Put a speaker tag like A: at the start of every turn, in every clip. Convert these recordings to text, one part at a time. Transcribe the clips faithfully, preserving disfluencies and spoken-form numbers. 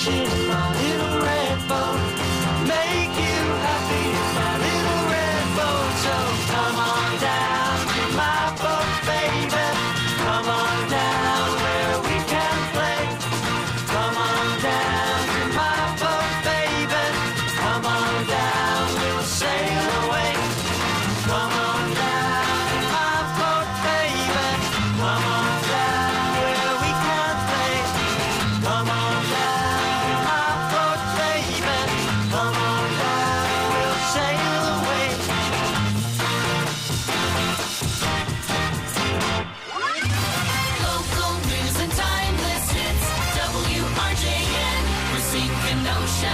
A: station in my little red boat. Make you happy in my little red boat. So come on down to my boat, baby. Come on down where we can play. Come on down to my boat, baby. Come on down, we'll sail away. Come on down to my boat, baby. Come on down where we can play. Come on down to my boat, baby. Come on down, we'll sail away.
B: Local news and timeless hits. W R J N, Racine, Kenosha.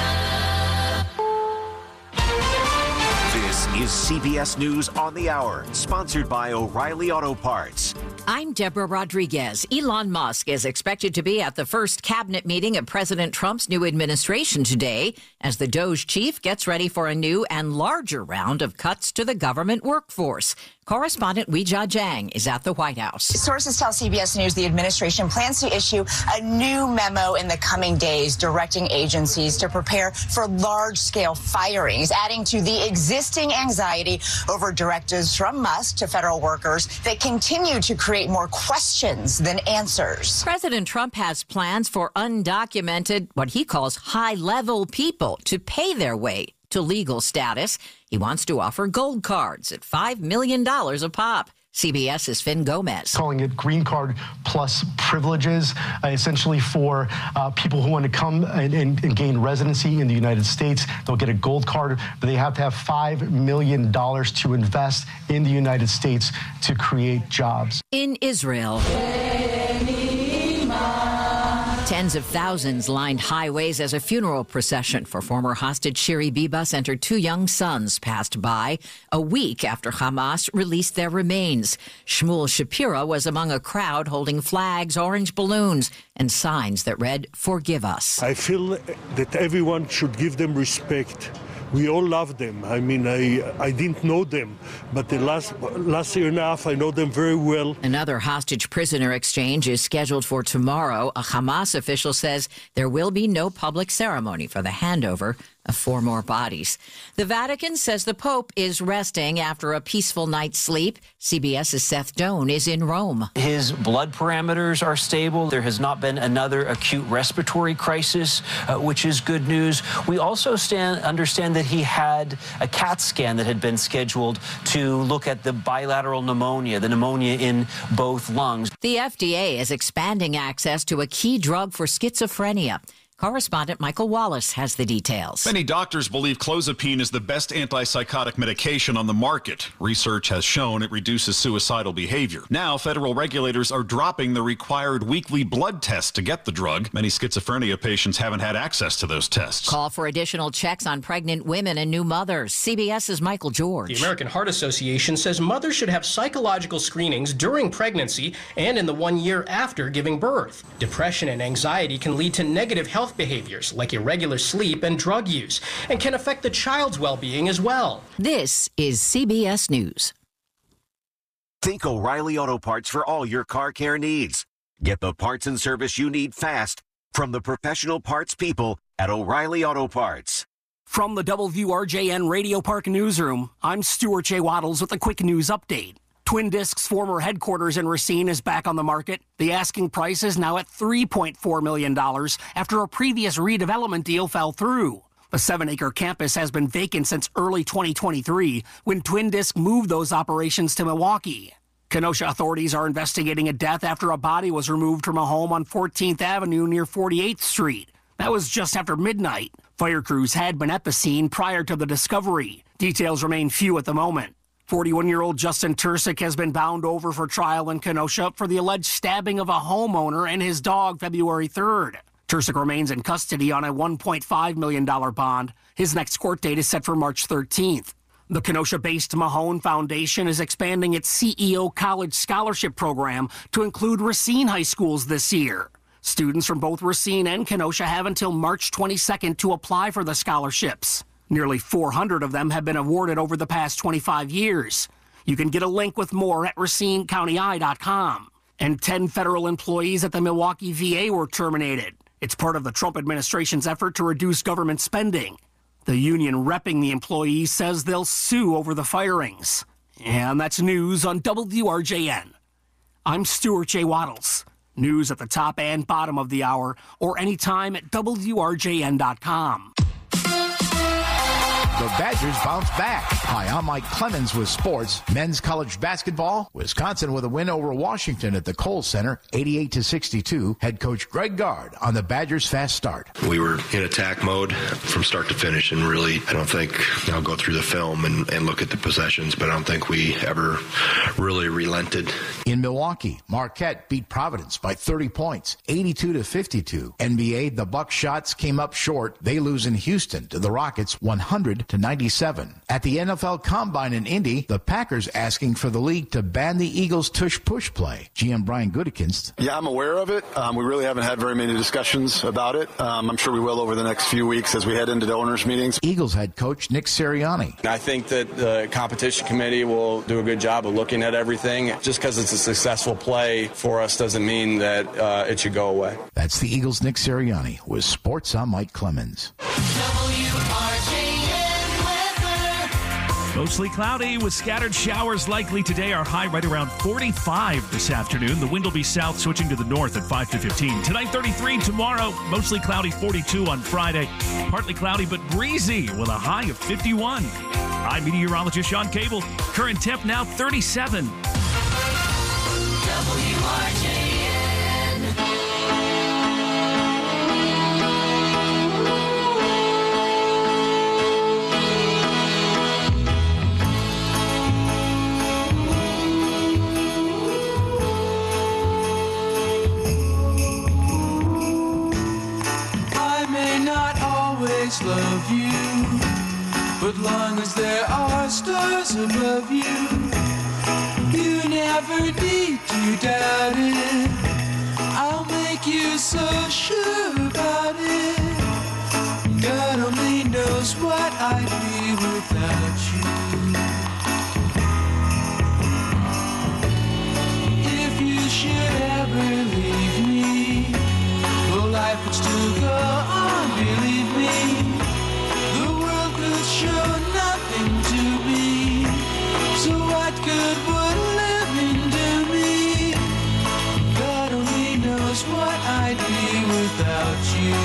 C: This is C B S News on the Hour, sponsored by O'Reilly Auto Parts.
D: I'm Deborah Rodriguez. Elon Musk is expected to be at the first cabinet meeting of President Trump's new administration today as the Doge chief gets ready for a new and larger round of cuts to the government workforce. Correspondent Weijia Jiang is at the White House.
E: Sources tell C B S News the administration plans to issue a new memo in the coming days directing agencies to prepare for large-scale firings, adding to the existing anxiety over directives from Musk to federal workers that continue to create more questions than answers.
D: President Trump has plans for undocumented, what he calls high-level people to pay their way to legal status. He wants to offer gold cards at five million dollars a pop. CBS's Finn Gomez.
F: Calling it green card plus privileges, uh, essentially for uh, people who want to come and, and, and gain residency in the United States. They'll get a gold card, but they have to have five million dollars to invest in the United States to create jobs.
D: In Israel, tens of thousands lined highways as a funeral procession for former hostage Shiri Bibas and her two young sons passed by a week after Hamas released their remains. Shmuel Shapira was among a crowd holding flags, orange balloons, and signs that read, "Forgive us."
G: I feel that everyone should give them respect. We all love them. I mean, I I didn't know them, but the last last year and a half, I know them very well.
D: Another hostage prisoner exchange is scheduled for tomorrow. A Hamas official says there will be no public ceremony for the handover of four more bodies. The Vatican says the Pope is resting after a peaceful night's sleep. CBS's Seth Doan is in Rome.
H: His blood parameters are stable. There has not been another acute respiratory crisis, uh, which is good news. We also stand, understand that he had a CAT scan that had been scheduled to look at the bilateral pneumonia, the pneumonia in both lungs.
D: The F D A is expanding access to a key drug for schizophrenia. Correspondent Michael Wallace has the details.
I: Many doctors believe clozapine is the best antipsychotic medication on the market. Research has shown it reduces suicidal behavior. Now, federal regulators are dropping the required weekly blood test to get the drug. Many schizophrenia patients haven't had access to those tests.
D: Call for additional checks on pregnant women and new mothers. CBS's Michael George.
J: The American Heart Association says mothers should have psychological screenings during pregnancy and in the one year after giving birth. Depression and anxiety can lead to negative health behaviors like irregular sleep and drug use, and can affect the child's well-being as well.
D: This is C B S News.
C: Think O'Reilly Auto Parts for all your car care needs. Get the parts and service you need fast from the professional parts people at O'Reilly Auto Parts.
K: From the W R J N Radio Park Newsroom, I'm Stuart J. Waddles with a quick news update. Twin Disc's former headquarters in Racine is back on the market. The asking price is now at three point four million dollars after a previous redevelopment deal fell through. The seven-acre campus has been vacant since early twenty twenty-three when Twin Disc moved those operations to Milwaukee. Kenosha authorities are investigating a death after a body was removed from a home on fourteenth Avenue near forty-eighth Street. That was just after midnight. Fire crews had been at the scene prior to the discovery. Details remain few at the moment. forty-one-year-old Justin Tursick has been bound over for trial in Kenosha for the alleged stabbing of a homeowner and his dog February third. Tursick remains in custody on a one point five million dollars bond. His next court date is set for March thirteenth. The Kenosha-based Mahone Foundation is expanding its C E O College Scholarship Program to include Racine high schools this year. Students from both Racine and Kenosha have until March twenty-second to apply for the scholarships. Nearly four hundred of them have been awarded over the past twenty-five years. You can get a link with more at racine county eye dot com. And ten federal employees at the Milwaukee V A were terminated. It's part of the Trump administration's effort to reduce government spending. The union repping the employees says they'll sue over the firings. And that's news on W R J N. I'm Stuart J. Waddles. News at the top and bottom of the hour, or anytime at W R J N dot com.
L: The Badgers bounce back. Hi, I'm Mike Clemens with sports. Men's college basketball. Wisconsin with a win over Washington at the Kohl Center, eighty-eight to sixty-two. Head coach Greg Gard on the Badgers' fast start.
M: We were in attack mode from start to finish, and really, I don't think, I'll go through the film and, and look at the possessions, but I don't think we ever really relented.
L: In Milwaukee, Marquette beat Providence by thirty points, eighty-two to fifty-two. N B A, the Buckshot came up short. They lose in Houston to the Rockets, one hundred to ninety-seven. At the N F L Combine in Indy, the Packers asking for the league to ban the Eagles' tush-push play. G M Brian Gutekunst.
N: Yeah, I'm aware of it. Um, we really haven't had very many discussions about it. Um, I'm sure we will over the next few weeks as we head into the owners' meetings.
L: Eagles head coach Nick Sirianni.
O: I think that the competition committee will do a good job of looking at everything. Just because it's a successful play for us doesn't mean that uh, it should go away.
L: That's the Eagles' Nick Sirianni with Sports. I'm Mike Clemens.
B: W R J N.
P: Mostly cloudy with scattered showers likely today. Our high right around forty-five this afternoon. The wind will be south, switching to the north at five to fifteen. Tonight, thirty-three. Tomorrow, mostly cloudy, forty-two on Friday. Partly cloudy but breezy with a high of fifty-one. I'm meteorologist Sean Cable. Current temp now thirty-seven.
B: W R J N.
A: Love you, but long as there are stars above you, you never need to doubt it. I'll make you so sure about it. God only knows what I'd be without you. If you should ever leave me, well, life would still go on, believe me. Show nothing to me, so what good would living do me? God only knows what I'd be without you.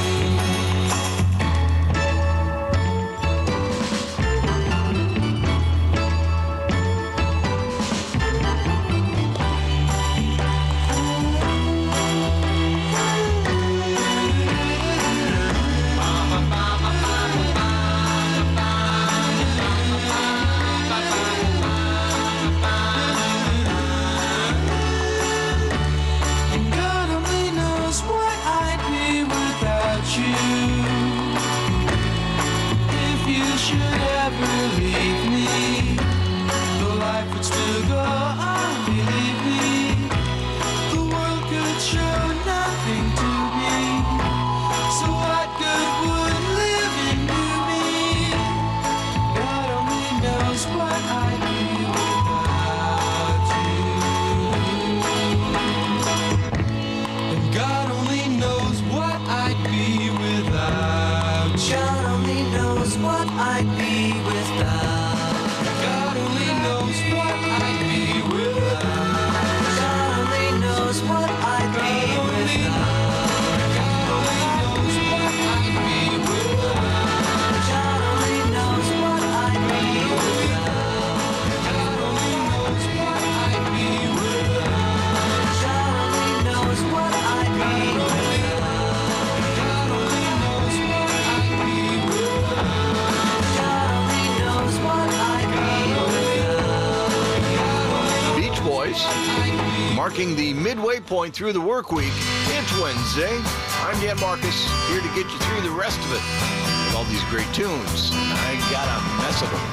Q: Marking the midway point through the work week, it's Wednesday. I'm Dan Marcus, here to get you through the rest of it with all these great tunes. I got a mess of them.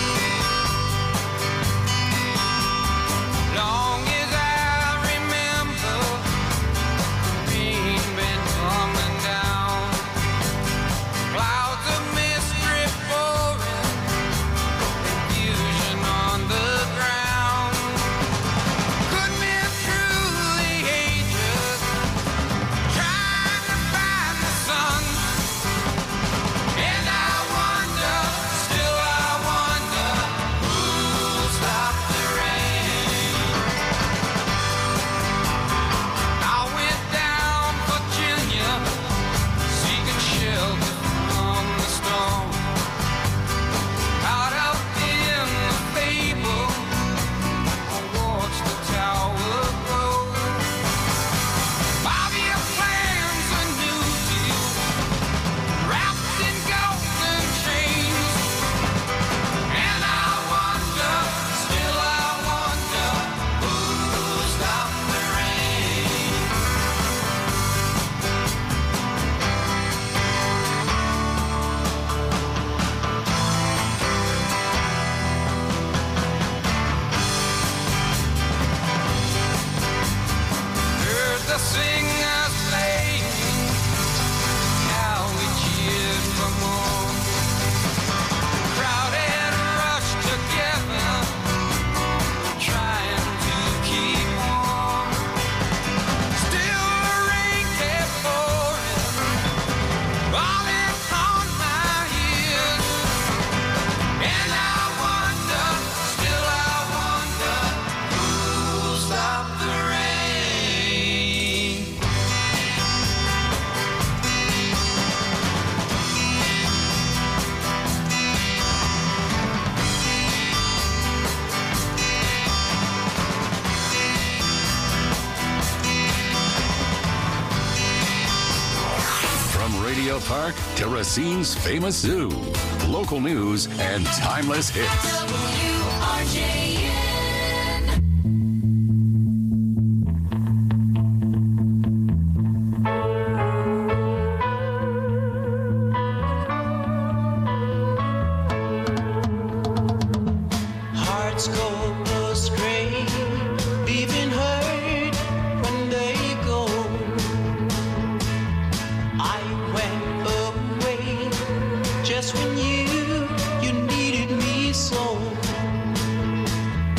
A: Long as I remember, the rain been coming down, clouds of mist drip pouring, confusion on the ground. Could be through the ages, trying to find
R: Park to Racine's famous zoo. Local news and timeless hits.
B: W R J N.
A: Hearts go astray, leaving hurt when they go. I went away just when you, you needed me so.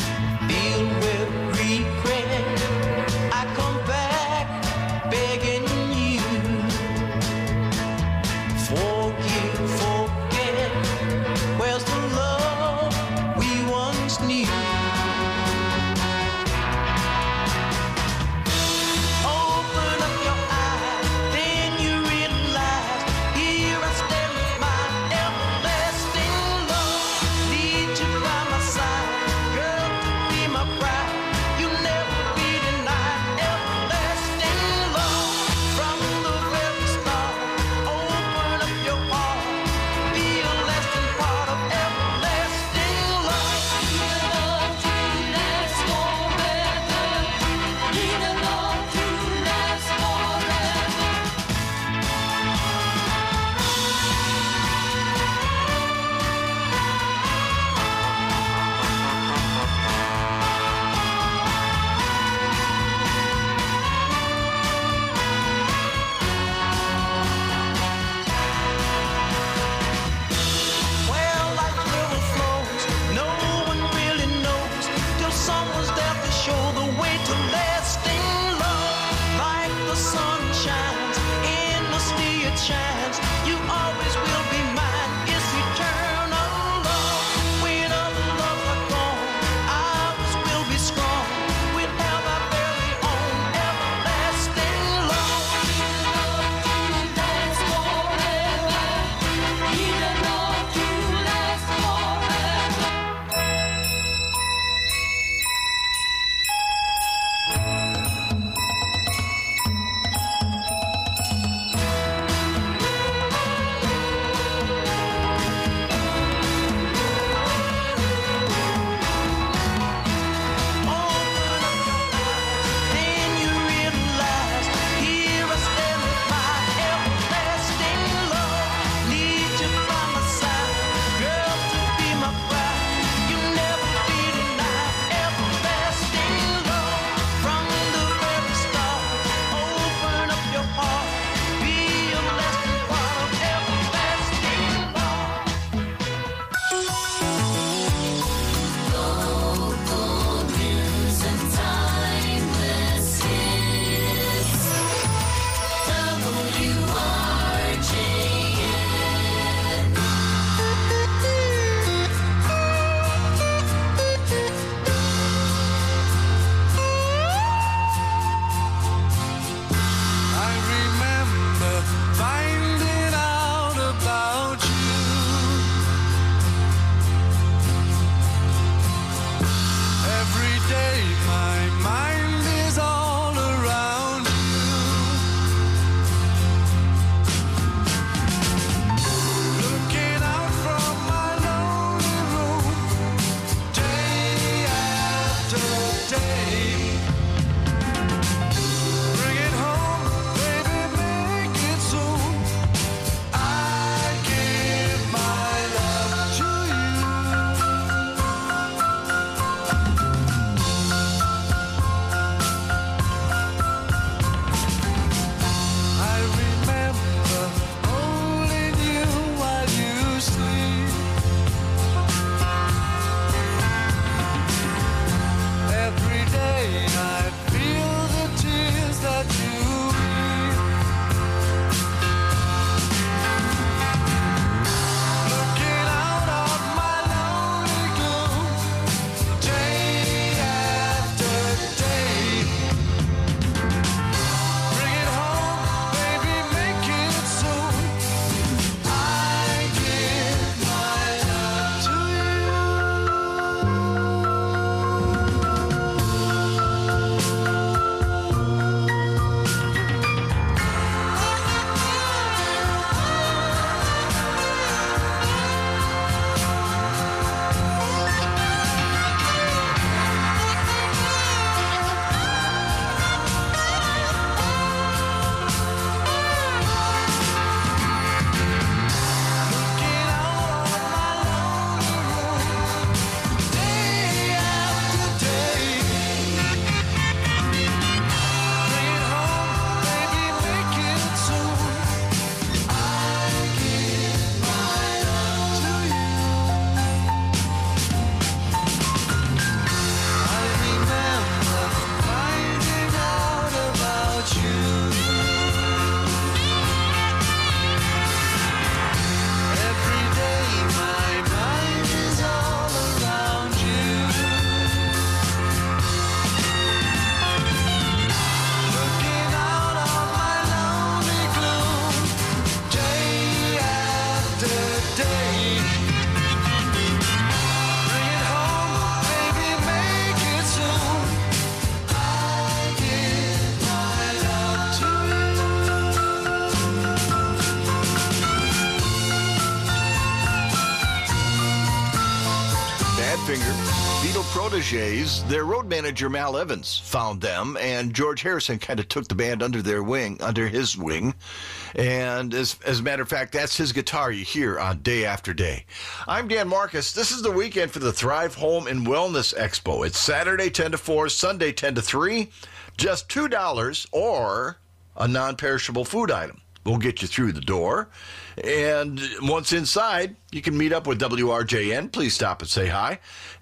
Q: Finger. Beatle proteges, their road manager Mal Evans found them, and George Harrison kind of took the band under their wing, under his wing. And as, as a matter of fact, that's his guitar you hear on Day After Day. I'm Dan Marcus. This is the weekend for the Thrive Home and Wellness Expo. It's Saturday ten to four, Sunday ten to three. Just two dollars or a non-perishable food item will get you through the door. And once inside, you can meet up with W R J N. Please stop and say hi.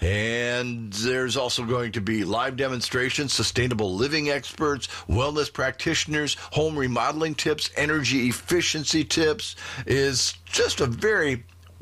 Q: And there's also going to be live demonstrations, sustainable living experts, wellness practitioners, home remodeling tips, energy efficiency tips. Is just a very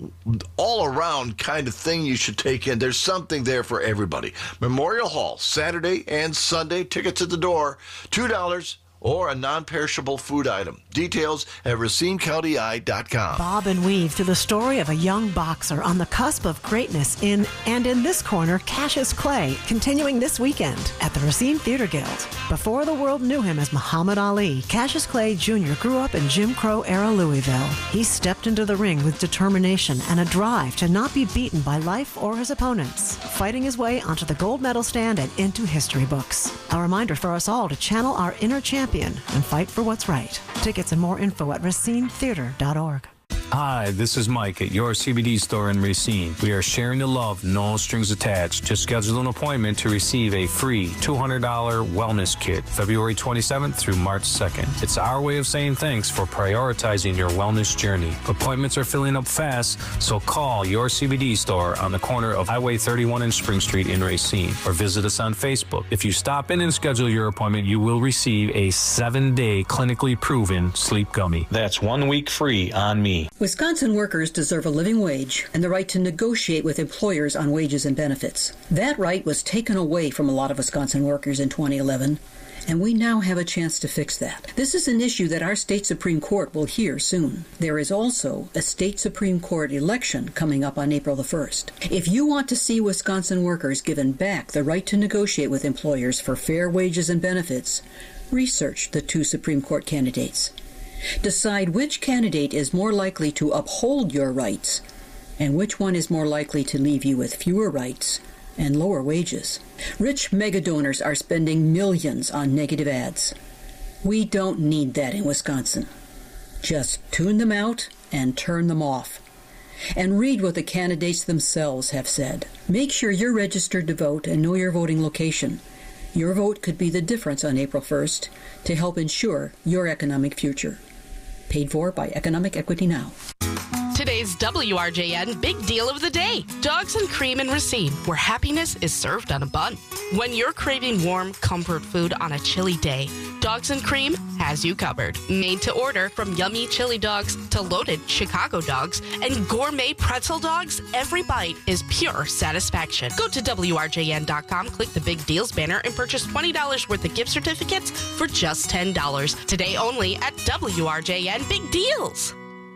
Q: all-around kind of thing you should take in. There's something there for everybody. Memorial Hall, Saturday and Sunday. Tickets at the door, two dollars. Or a non-perishable food item. Details at Racine County Eye dot com.
S: Bob and weave through the story of a young boxer on the cusp of greatness in And in This Corner, Cassius Clay, continuing this weekend at the Racine Theater Guild. Before the world knew him as Muhammad Ali, Cassius Clay Junior grew up in Jim Crow-era Louisville. He stepped into the ring with determination and a drive to not be beaten by life or his opponents, fighting his way onto the gold medal stand and into history books. A reminder for us all to channel our inner champion and fight for what's right. Tickets and more info at racine theater dot org.
T: Hi, this is Mike at your C B D store in Racine. We are sharing the love, no strings attached. Just schedule an appointment to receive a free two hundred dollars wellness kit, February twenty-seventh through March second. It's our way of saying thanks for prioritizing your wellness journey. Appointments are filling up fast, so call your C B D store on the corner of Highway thirty-one and Spring Street in Racine, or visit us on Facebook. If you stop in and schedule your appointment, you will receive a seven-day clinically proven sleep gummy. That's one week free on me.
U: Wisconsin workers deserve a living wage and the right to negotiate with employers on wages and benefits. That right was taken away from a lot of Wisconsin workers in twenty eleven, and we now have a chance to fix that. This is an issue that our state Supreme Court will hear soon. There is also a state Supreme Court election coming up on April the first. If you want to see Wisconsin workers given back the right to negotiate with employers for fair wages and benefits, research the two Supreme Court candidates. Decide which candidate is more likely to uphold your rights and which one is more likely to leave you with fewer rights and lower wages. Rich megadonors are spending millions on negative ads. We don't need that in Wisconsin. Just tune them out and turn them off. And read what the candidates themselves have said. Make sure you're registered to vote and know your voting location. Your vote could be the difference on April first to help ensure your economic future. Paid for by Economic Equity Now.
V: Today's W R J N Big Deal of the Day. Dogs and Cream in Racine, where happiness is served on a bun. When you're craving warm, comfort food on a chilly day, Dogs and Cream has you covered. Made to order, from yummy chili dogs to loaded Chicago dogs and gourmet pretzel dogs, every bite is pure satisfaction. Go to W R J N dot com, click the Big Deals banner, and purchase twenty dollars worth of gift certificates for just ten dollars. Today only at W R J N Big Deals.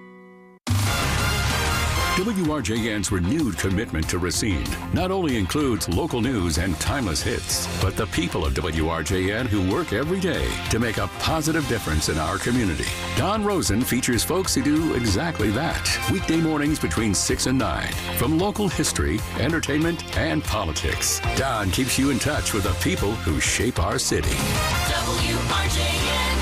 R: W R J N's renewed commitment to Racine not only includes local news and timeless hits, but the people of W R J N who work every day to make a positive difference in our community. Don Rosen features folks who do exactly that. Weekday mornings between six and nine, from local history, entertainment, and politics. Don keeps you in touch with the people who shape our city.
B: W R J N.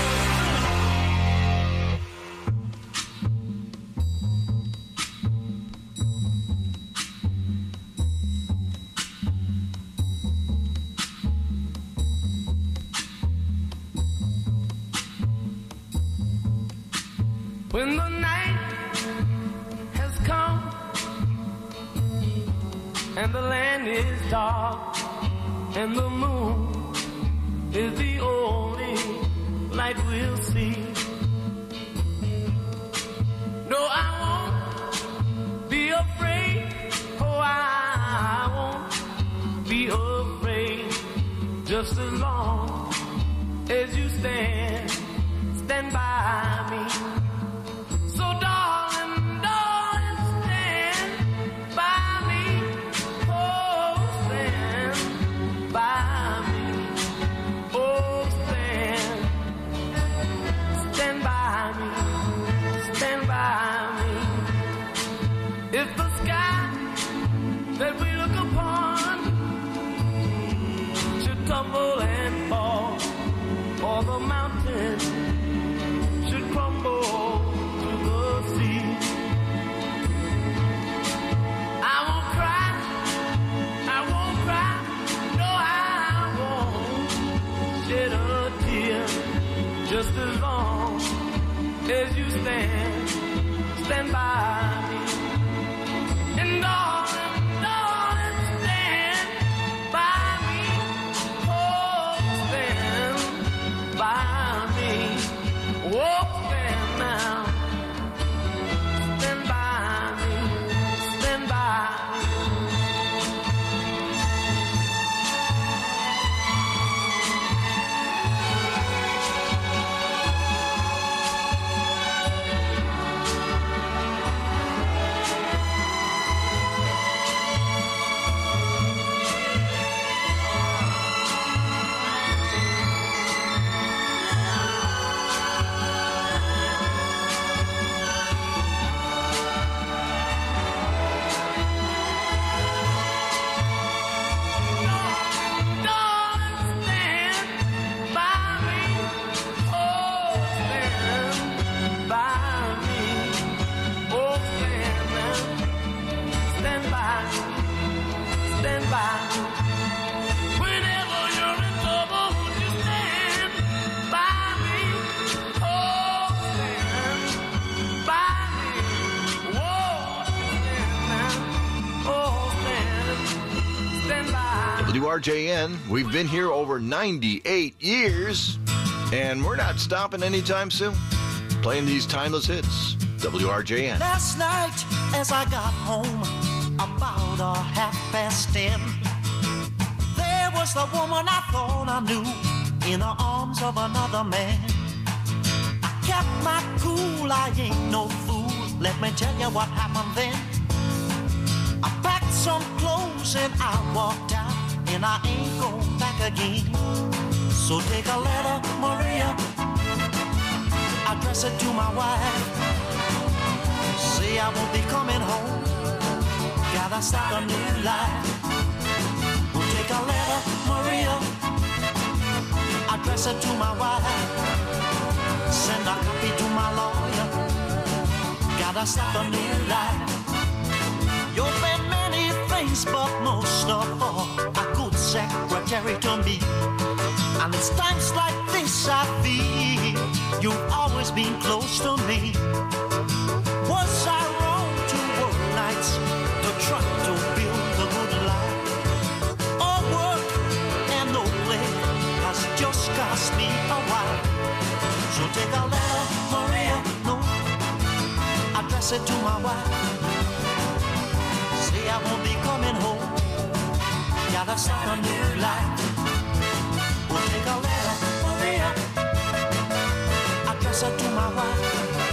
A: When the night has come and the land is dark and the moon is the only light we'll see. No, I won't be afraid. Oh, I won't be afraid. Just as long as you stand, stand by me. So darling, darling, stand by me. Oh, stand by me. Oh, stand, stand by me. Stand by me. If the sky that we look upon by, stand by. Whenever you're in trouble, would you stand by me? Oh, stand by me. Whoa, stand now. Oh, stand, stand by.
Q: W R J N, we've been here over ninety-eight years, and we're not stopping anytime soon. Playing these timeless hits. W R J N.
A: Last night, as I got home, about a half past ten, there was the woman I thought I knew in the arms of another man. I kept my cool, I ain't no fool. Let me tell you what happened then. I packed some clothes and I walked out, and I ain't going back again. So take a letter, Maria, address it to my wife. Say I won't be coming home, gotta start a new life. We'll take a letter, Maria, address it to my wife. Send a copy to my lawyer, gotta start a new life. You've been many things, but most of all, a good secretary to me. And it's times like this I feel you've always been close to me. Was I wrong to work nights to try to build a good life? All work and no play has just cost me a while. So take a letter, Maria, no, address it to my wife. Say I won't be coming home, gotta start a new life. We'll take a letter, Maria, address it to my wife.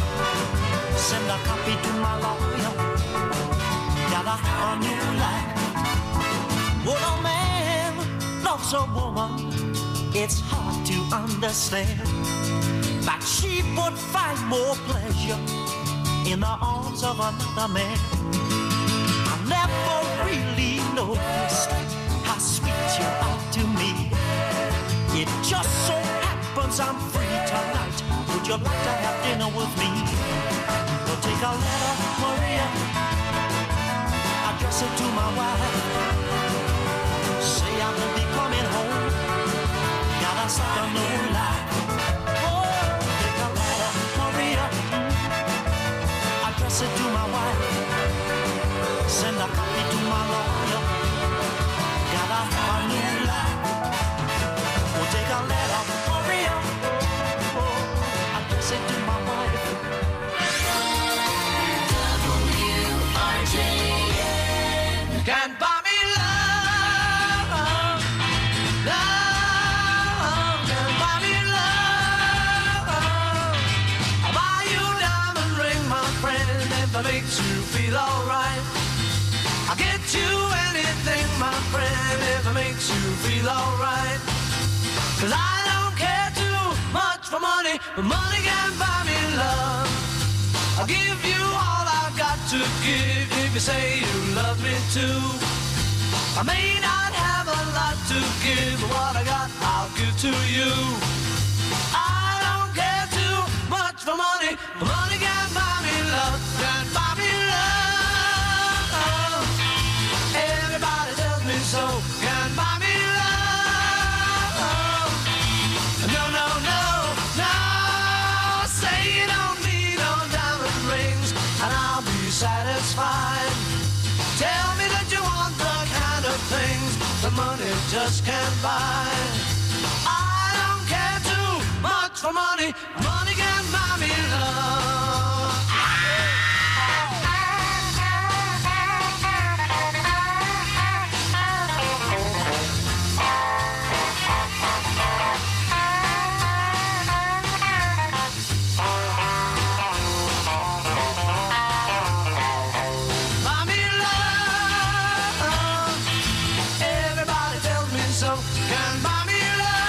A: Send a copy to my lawyer, gotta have a new life. When a man loves a woman, it's hard to understand that she would find more pleasure in the arms of another man. I never really noticed how sweet you are to me. It just so happens I'm free tonight. Would you like to have dinner with me? Well, take a letter, Maria, address it to my wife. Say I will be coming home, gotta start a new life. Oh, take a letter, Maria, address it to my wife. Send a copy to my lawyer, gotta have a new life. We'll take a letter, Maria, oh, address it to my wife.
B: W R J N.
A: Can't buy me love, love, can't buy me love. I'll buy you a diamond ring, my friend, if it makes you feel alright. I'll get you anything, my friend, if it makes you feel alright. Cause I don't care too much for money, but money can't buy me love. I'll give you all I've got to give if you say you love me too. I may not have a lot to give, but what I got I'll give to you. I don't care too much for money, but money can't buy me love. Can't buy me love. Everybody tells me so. Can't buy me love. No, no, no, no. Say you don't need no diamond rings, and I'll be satisfied. Tell me that you want the kind of things that money just can't buy. I don't care too much for money. Money can't buy me love. Buy me love. Everybody tells me so. Can't buy me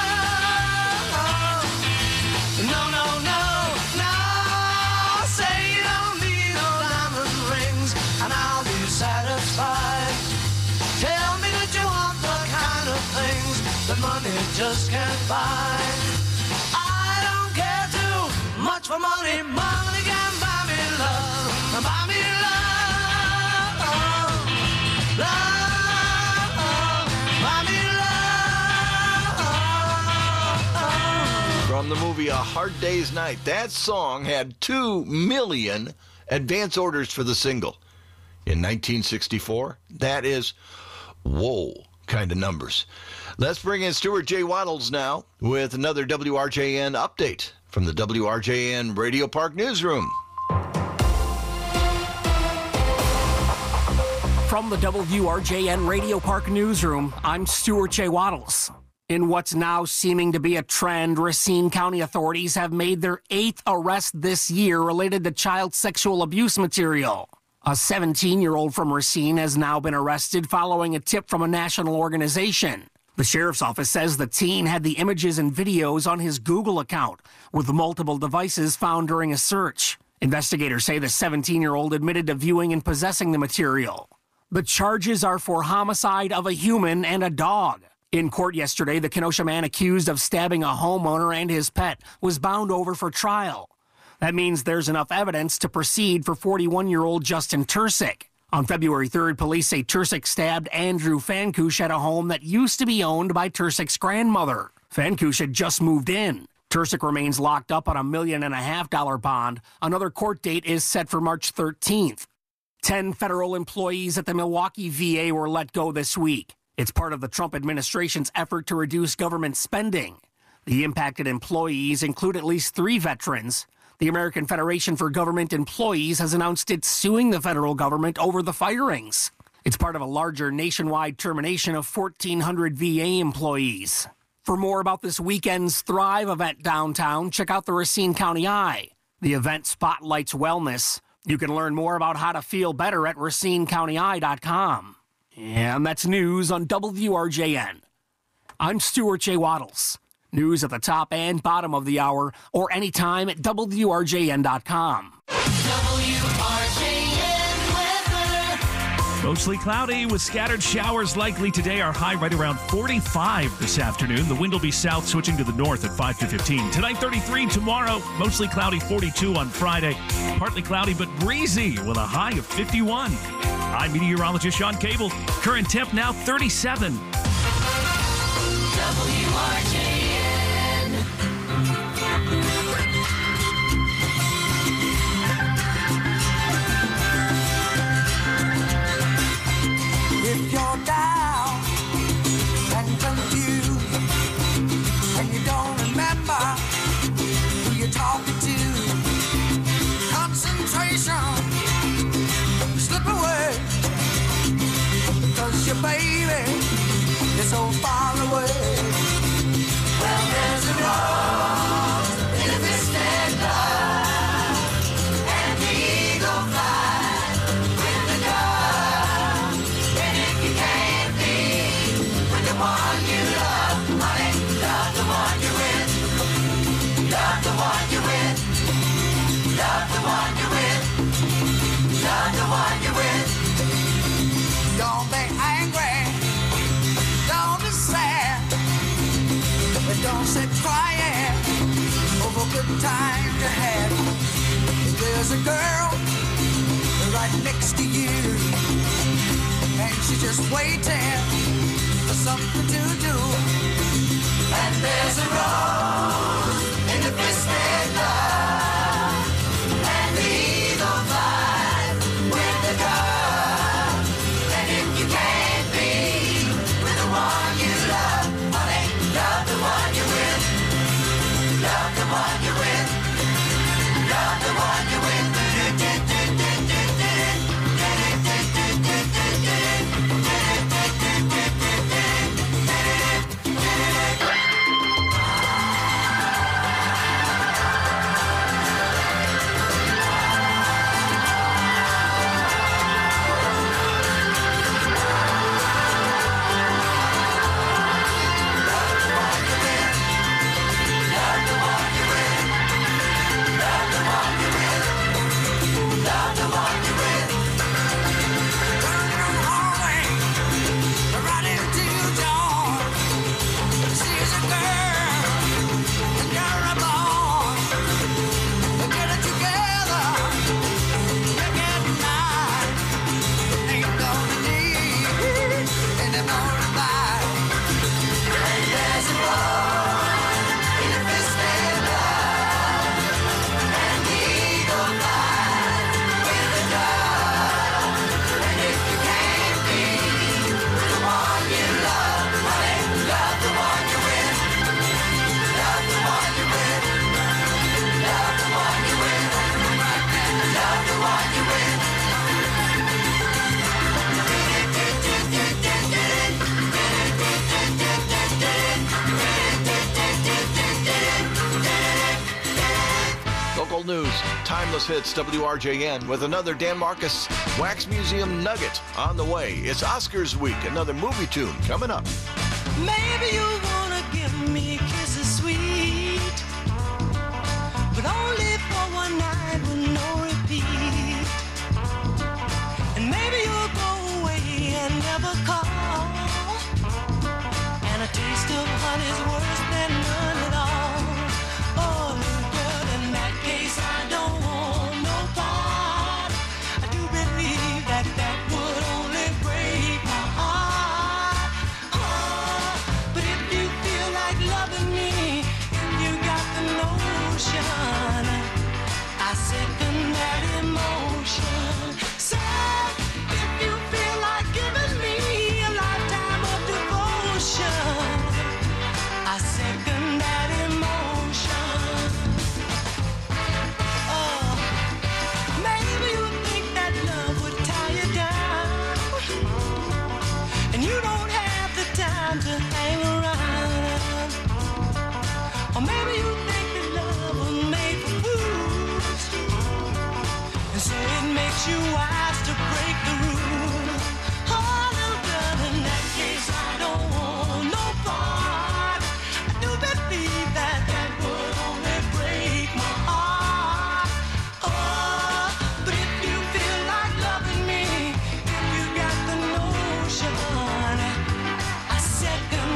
A: love. No, no, no, no. Say you don't need no diamond rings, and I'll be satisfied. Tell me that you want the kind of things that money just can't buy. I don't care too much for money. Money can buy me love. Buy me love.
Q: the movie A Hard Day's Night. That song had two million advance orders for the single in nineteen sixty-four. That is, whoa, kind of numbers. Let's bring in Stuart J. Waddles now with another W R J N update from the W R J N Radio Park Newsroom.
K: From the W R J N Radio Park Newsroom, I'm Stuart J. Waddles. In what's now seeming to be a trend, Racine County authorities have made their eighth arrest this year related to child sexual abuse material. A seventeen-year-old from Racine has now been arrested following a tip from a national organization. The sheriff's office says the teen had the images and videos on his Google account, with multiple devices found during a search. Investigators say the seventeen-year-old admitted to viewing and possessing the material. The charges are for homicide of a human and a dog. In court yesterday, the Kenosha man accused of stabbing a homeowner and his pet was bound over for trial. That means there's enough evidence to proceed for forty-one-year-old Justin Tursick. On February third, police say Tursick stabbed Andrew Fankush at a home that used to be owned by Tursick's grandmother. Fankush had just moved in. Tursick remains locked up on a million and a half dollar bond. Another court date is set for March thirteenth. Ten federal employees at the Milwaukee V A were let go this week. It's part of the Trump administration's effort to reduce government spending. The impacted employees include at least three veterans. The American Federation for Government Employees has announced it's suing the federal government over the firings. It's part of a larger nationwide termination of fourteen hundred V A employees. For more about this weekend's Thrive event downtown, check out the Racine County Eye. The event spotlights wellness. You can learn more about how to feel better at racine county eye dot com. And that's news on W R J N. I'm Stuart J. Waddles. News at the top and bottom of the hour, or anytime at W R J N dot com.
B: W R J N weather.
P: Mostly cloudy with scattered showers likely today. Our high right around forty-five this afternoon. The wind will be south, switching to the north at five to fifteen. Tonight, thirty-three. Tomorrow, mostly cloudy, forty-two on Friday. Partly cloudy but breezy with a high of fifty-one. I'm meteorologist Sean Cable. Current temp now thirty-seven.
B: W R J N.
A: If you're down and confused and you don't remember who you're talking to, concentration slip away, because your baby is so far away. Well, there's a rose in a distant cloud, and the eagle flies with the dove. And if you can't be with the one you love, honey, love the one you're with. Love the one you're with. Love the one you're with. Love the one you're with. Don't be angry. Don't be sad. But don't sit crying over good times you had. There's a girl right next to you, and she's just waiting for something to do. And there's a rose in the twisted love, and the eagle flies with the dove. And if you can't be with the one you love, honey, love the one you're with. Love the one you're with. Love the one you're with. There's a road in a twisted
Q: Timeless Hits, W R J N, with another Dan Marcus Wax Museum nugget on the way. It's Oscars week, another movie tune coming up.
A: Maybe you wanna give me kisses sweet, but only for one night with no repeat. And maybe you'll go away and never call, and a taste of honey's worse than none at all. Oh, little girl, in that case I don't want no part. I do believe that that would only break my heart. Oh, but if you feel like loving me, if you got the notion, I second that emotion. Say, if you feel like giving me a lifetime of devotion, I second that emotion. Oh, maybe you think that love would tie you down, and you don't have the time to hang around. Or maybe you think that love will make fools, and so it makes you wise to break the rule. Oh, little girl, in that case I don't want no part. I do believe that that would only break my heart. Oh, but if you feel like loving me, if you got the notion, I second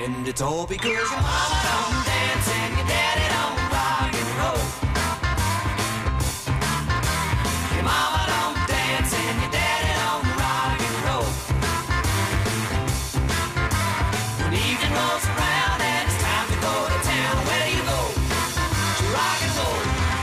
A: And it's all because your mama don't dance and your daddy don't rock and roll. Your mama don't dance and your daddy don't rock and roll. When evening rolls around and it's time to go to town, where do you go? To rock and roll.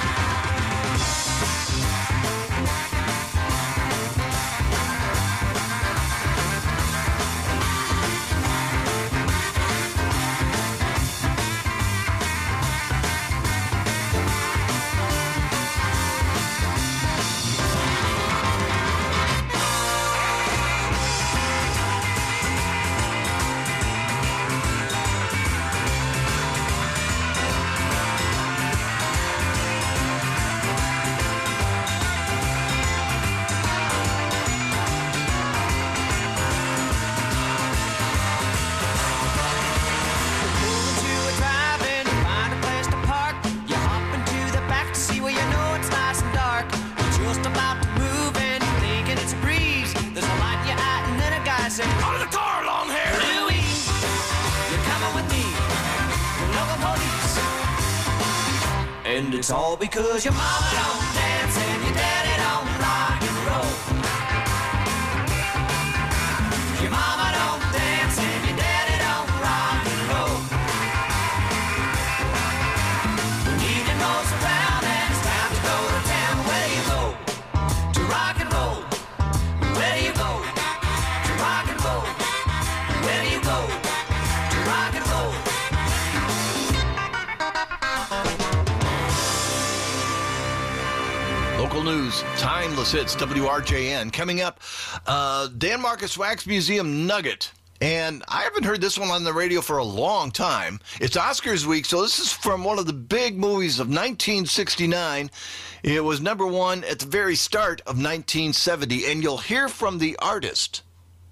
A: Out of the car, long hair! Louie, you're coming with me. Local police. And it's all because your mama don't dance and your daddy don't rock and roll. Your mama don't dance and your daddy don't rock and roll. When evening rolls around and it's time to go to town, where do you go? To rock and roll. Where do you go? Rock and roll. Where do you go? To rock and roll.
Q: Local news, timeless hits, W R J N. Coming up, uh, Dan Marcus Wax Museum Nugget. And I haven't heard this one on the radio for a long time. It's Oscars week, so this is from one of the big movies of nineteen sixty-nine. It was number one at the very start of nineteen seventy, and you'll hear from the artist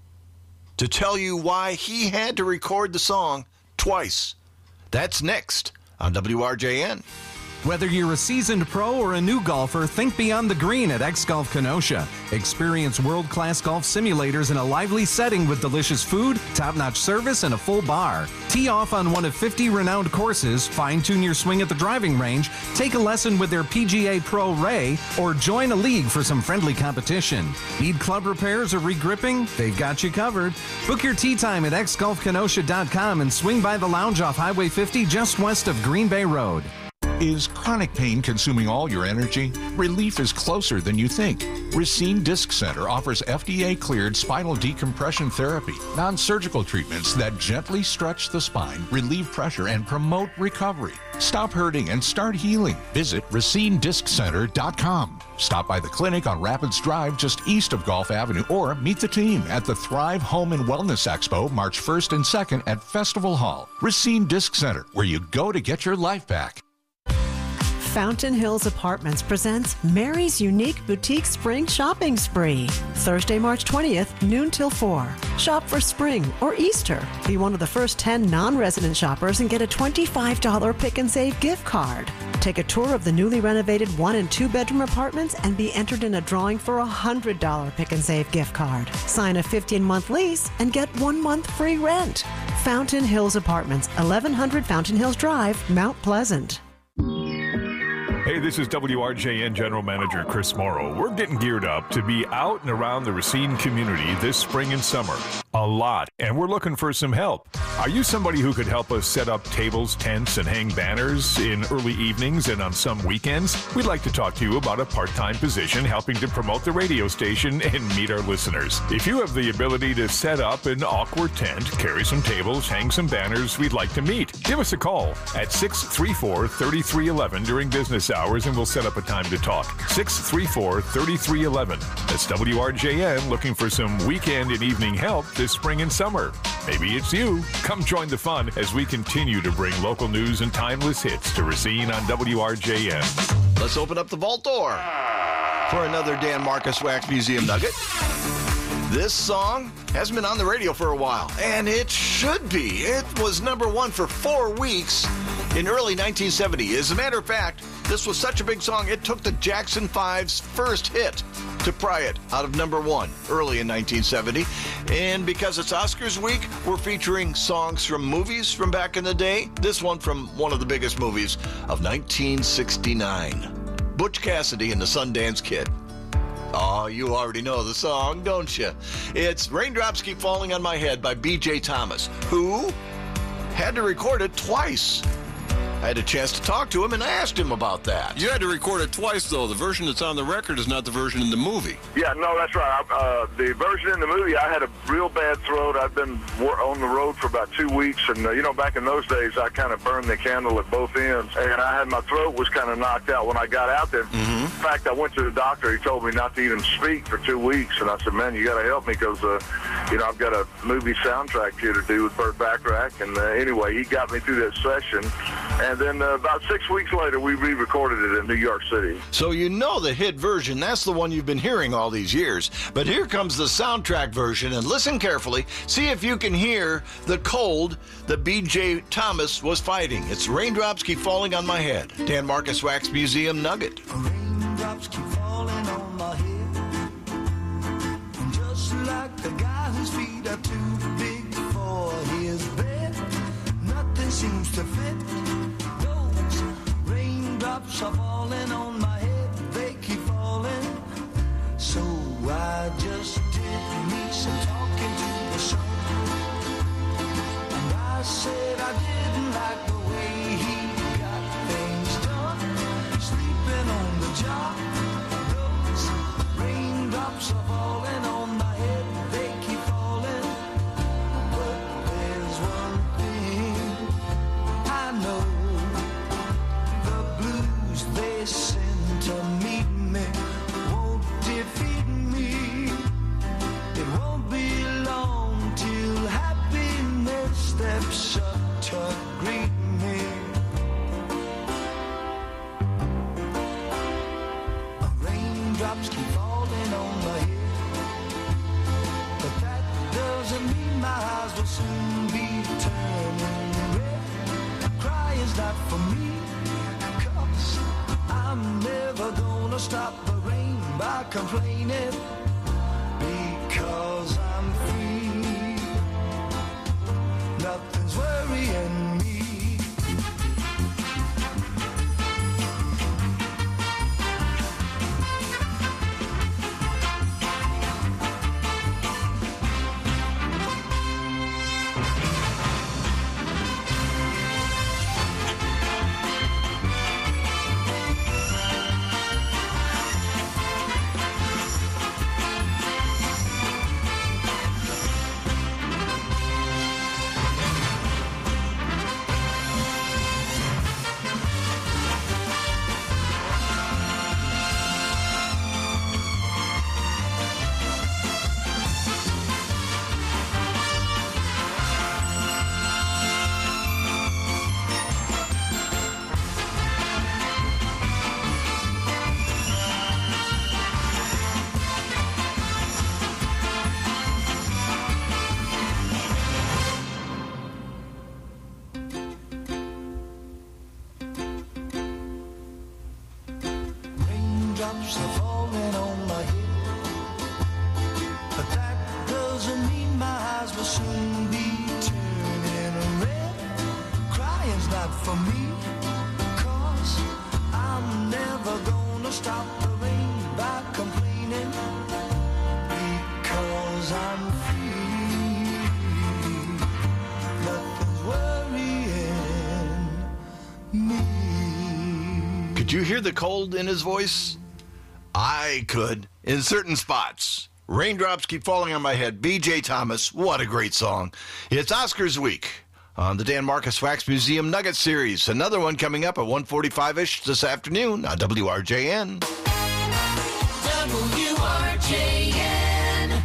Q: to tell you why he had to record the song twice. That's next on W R J N.
E: Whether you're a seasoned pro or a new golfer, think beyond the green at X-Golf Kenosha. Experience world-class golf simulators in a lively setting with delicious food, top-notch service, and a full bar. Tee off on one of fifty renowned courses, fine-tune your swing at the driving range, take a lesson with their P G A Pro Ray, or join a league for some friendly competition. Need club repairs or regripping? They've got you covered. Book your tee time at x golf kenosha dot com and swing by the lounge off Highway fifty just west of Green Bay Road.
F: Is chronic pain consuming all your energy? Relief is closer than you think. Racine Disc Center offers F D A-cleared spinal decompression therapy, non-surgical treatments that gently stretch the spine, relieve pressure, and promote recovery. Stop hurting and start healing. Visit racine disc center dot com. Stop by the clinic on Rapids Drive just east of Gulf Avenue, or meet the team at the Thrive Home and Wellness Expo March first and second at Festival Hall. Racine Disc Center, where you go to get your life back.
S: Fountain Hills Apartments presents Mary's Unique Boutique Spring Shopping Spree. Thursday, March twentieth, noon till four. Shop for spring or Easter. Be one of the first ten non-resident shoppers and get a twenty-five dollars Pick and Save gift card. Take a tour of the newly renovated one and two bedroom apartments and be entered in a drawing for a one hundred dollars Pick and Save gift card. Sign a fifteen month lease and get one month free rent. Fountain Hills Apartments, eleven hundred Fountain Hills Drive, Mount Pleasant.
W: Hey, this is W R J N General Manager Chris Morrow. We're getting geared up to be out and around the Racine community this spring and summer. A lot, and we're looking for some help. Are you somebody who could help us set up tables, tents, and hang banners in early evenings and on some weekends? We'd like to talk to you about a part-time position helping to promote the radio station and meet our listeners. If you have the ability to set up an awkward tent, carry some tables, hang some banners, we'd like to meet. Give us a call at six three four, three three one one during business hours, and we'll set up a time to talk. six three four, three three one one. That's W R J N looking for some weekend and evening help this spring and summer. Maybe it's you. Come join the fun as we continue to bring local news and timeless hits to Racine on W R J N.
Q: Let's open up the vault door for another Dan Marcus Wax Museum Nugget. This song hasn't been on the radio for a while, and it should be. It was number one for four weeks in early nineteen seventy. As a matter of fact, This was such a big song, it took the Jackson Five's first hit to pry it out of number one early in nineteen seventy. And because it's Oscars week, we're featuring songs from movies from back in the day. This one from one of the biggest movies of nineteen sixty-nine. Butch Cassidy and the Sundance Kid. Oh, you already know the song, don't you? It's Raindrops Keep Falling on My Head by B J Thomas, who had to record it twice. I had a chance to talk to him and I asked him about that.
G: You had to record it twice, though. The version that's on the record is not the version in the movie.
H: Yeah, no, that's right. I, uh, the version in the movie, I had a real bad throat. I'd been wor- on the road for about two weeks, and, uh, you know, back in those days, I kind of burned the candle at both ends, and I had my throat was kind of knocked out when I got out there. Mm-hmm. In fact, I went to the doctor. He told me not to even speak for two weeks, and I said, man, you got to help me because, uh, you know, I've got a movie soundtrack here to do with Burt Bacharach, and uh, anyway, he got me through that session. And then uh, about six weeks later, we re-recorded it in New York City.
Q: So you know the hit version, that's the one you've been hearing all these years. But here comes the soundtrack version, and listen carefully. See if you can hear the cold that B J Thomas was fighting. It's Raindrops Keep Falling on My Head. Dan Marcus Wax Museum Nugget.
A: Raindrops keep falling on my head, and just like the guy whose feet are too big for his bed, nothing seems to fit. Those raindrops are falling on my head, they keep falling. So I just did me some talking to the sun, and I said I didn't like the way he got things done, sleeping on the job. Those raindrops are falling on my head, they keep falling. But there's one thing I know, the blues they send to meet me won't defeat me. It won't be long till happiness steps up to greet me. Raindrops keep falling on my head, but that doesn't mean my eyes will soon be turning red. Crying's not for me, 'cause I'm never gonna stop the rain by complaining, because I'm free. Nothing's worrying me. Raindrops are falling on my head, but that doesn't mean my eyes will soon be turning red. Crying's not for me, 'cause I'm never gonna stop the rain by complaining, because I'm free. Nothing's worrying me.
Q: Could you hear the cold in his voice? I could, in certain spots. Raindrops Keep Falling on My Head, B J Thomas, what a great song. It's Oscars week on the Dan Marcus Wax Museum Nugget Series. Another one coming up at one forty-five-ish this afternoon on W R J N.
B: W R J N.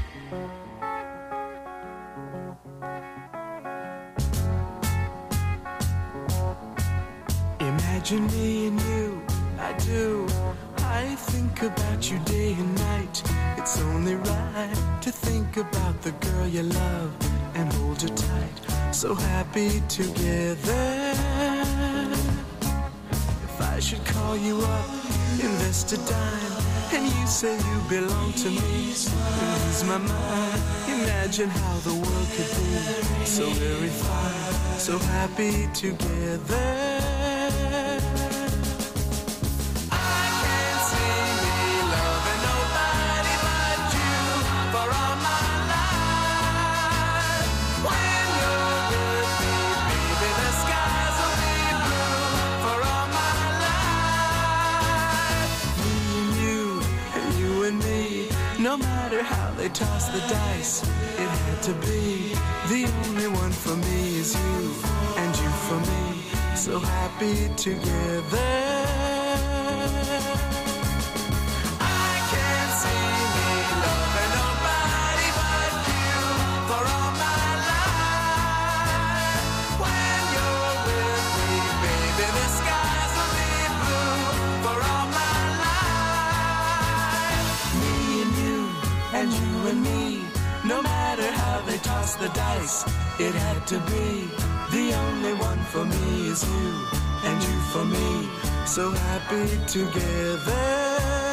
A: Imagine me and you, I do. I think about you day and night. It's only right to think about the girl you love and hold her tight. So happy together. If I should call you up, invest a dime, and you say you belong to me. Lose my mind, imagine how the world could be so very fine, so happy together. No matter how they toss the dice, it had to be. The only one for me is you, and you for me, so happy together. I can't see me loving nobody but you for all my life. When you're with me, baby, the skies will be blue for all my life. Me and you, and you and me, no matter how they toss the dice, it had to be. The only one for me is you, and you for me, so happy together.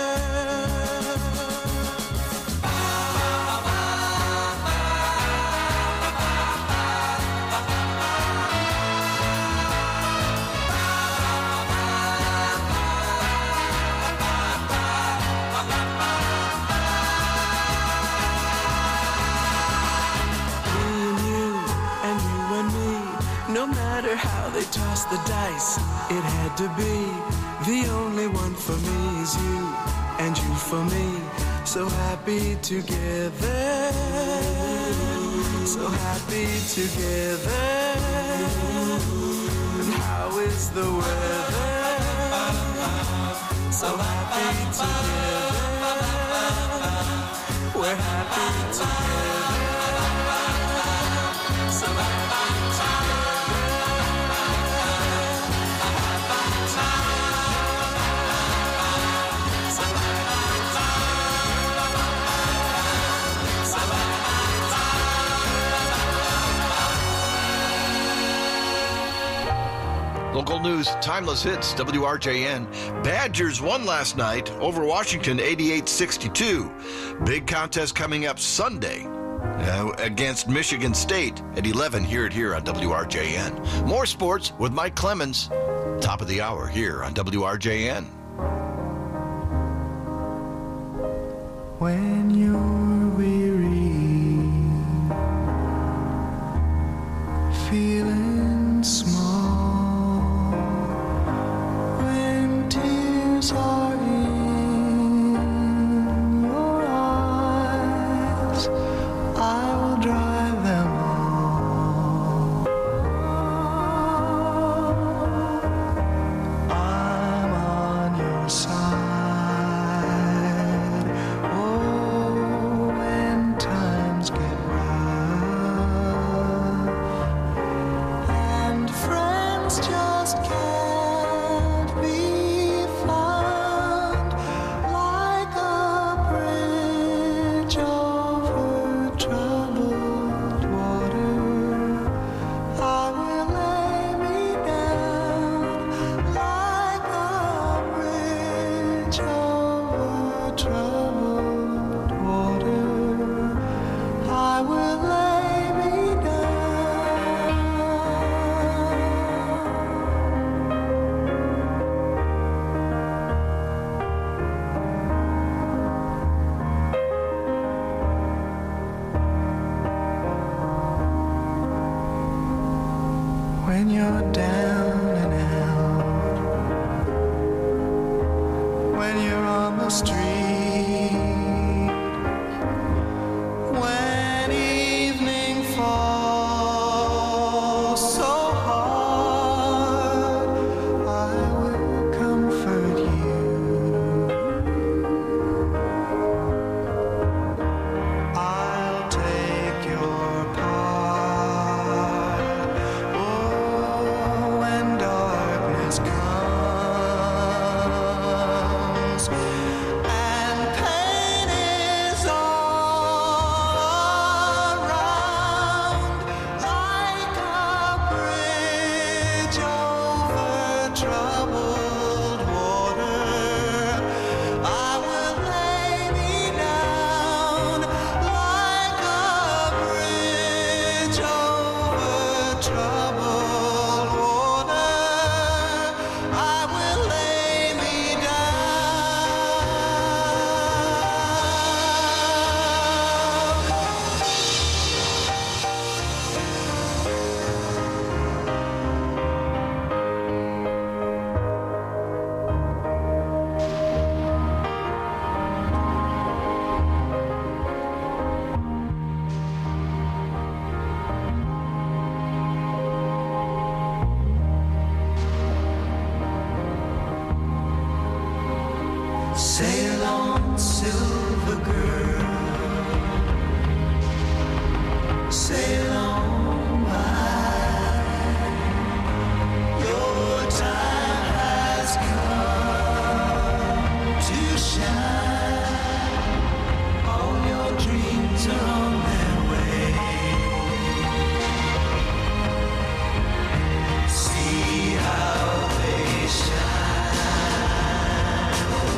A: No matter how they toss the dice, it had to be. The only one for me is you, and you for me, so happy together. So happy together. And how is the weather? So happy together. We're happy together. So happy together.
Q: Local news, timeless hits, W R J N. Badgers won last night over Washington, eighty-eight sixty-two. Big contest coming up Sunday uh, against Michigan State at eleven here at here on W R J N. More sports with Mike Clemens. Top of the hour here on W R J N.
A: When you're weary, feeling small, when tears are in your eyes, I will dry them all. I'm on your side. Oh, when times get rough and friends just can't be found, like a bridge over troubled water, I will lay me down. Like a bridge over troubled water, I will lay me down. When you're down and out, when you're on the street, when evening falls so hard, I will comfort you. I'll take your part. Oh, when darkness comes silver girl, sail on by. Your time has come to shine. All your dreams are on their way. See how they shine.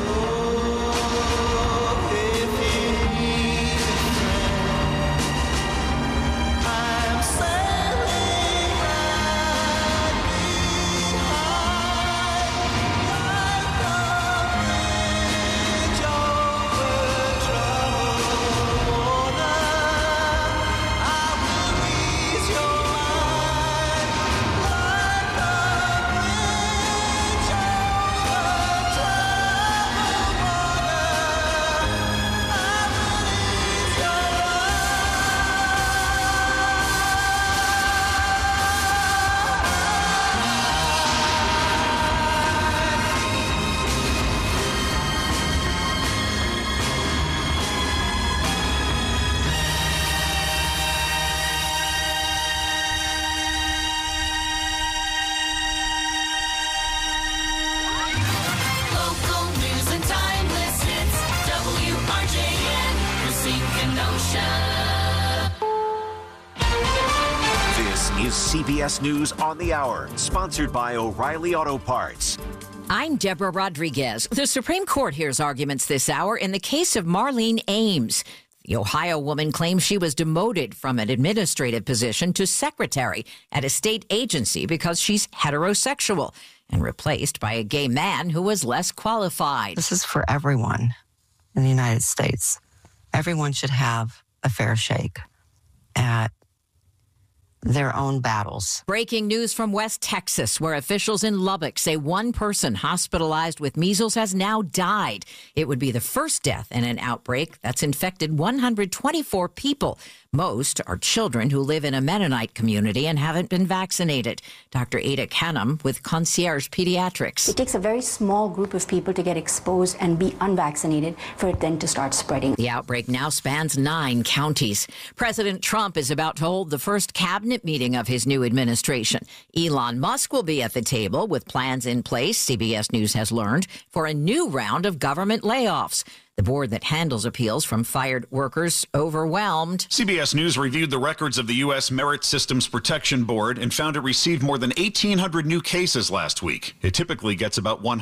A: Oh, if you need a friend, I'm sailing right behind, like a bridge over troubled water. I will ease your mind, like a bridge over troubled water. I will ease your
B: Local news and timeless hits. W R J N, Racine, Kenosha.
C: This is C B S News on the Hour, sponsored by O'Reilly Auto Parts.
D: I'm Deborah Rodriguez. The Supreme Court hears arguments this hour in the case of Marlene Ames. The Ohio woman claims she was demoted from an administrative position to secretary at a state agency because she's heterosexual and replaced by a gay man who was less qualified.
I: This is for everyone in the United States. Everyone should have a fair shake at their own battles.
D: Breaking news from West Texas, where officials in Lubbock say one person hospitalized with measles has now died. It would be the first death in an outbreak that's infected one hundred twenty-four people. Most are children who live in a Mennonite community and haven't been vaccinated. Doctor Ada Canham with Concierge Pediatrics.
J: It takes a very small group of people to get exposed and be unvaccinated for it then to start spreading.
D: The outbreak now spans nine counties. President Trump is about to hold the first cabinet meeting of his new administration. Elon Musk will be at the table with plans in place, C B S News has learned, for a new round of government layoffs. The board that handles appeals from fired workers overwhelmed.
X: C B S News reviewed the records of the U S Merit Systems Protection Board and found it received more than eighteen hundred new cases last week. It typically gets about one